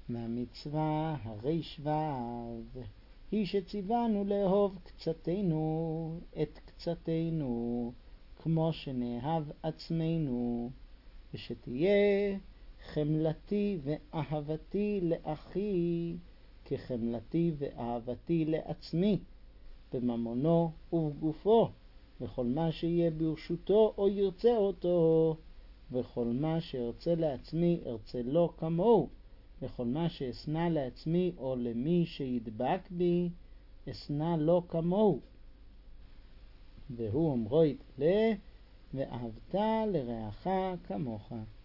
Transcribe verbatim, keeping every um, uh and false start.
והמצווה הרי שווה היא שציוונו לאהוב קצתנו את קצתנו כמו שנאהב עצמנו, ושתהיה חמלתי ואהבתי לאחי כחמלתי ואהבתי לעצמי, בממונו ובגופו, וכל מה שיהיה ברשותו או ירצה אותו, וכל מה שארצה לעצמי ארצה לו כמוהו, וכל מה שאסנע לעצמי או למי שידבק בי אסנע לו כמוהו. והוא אומרו יתעלה, ואהבת לרעך כמוך.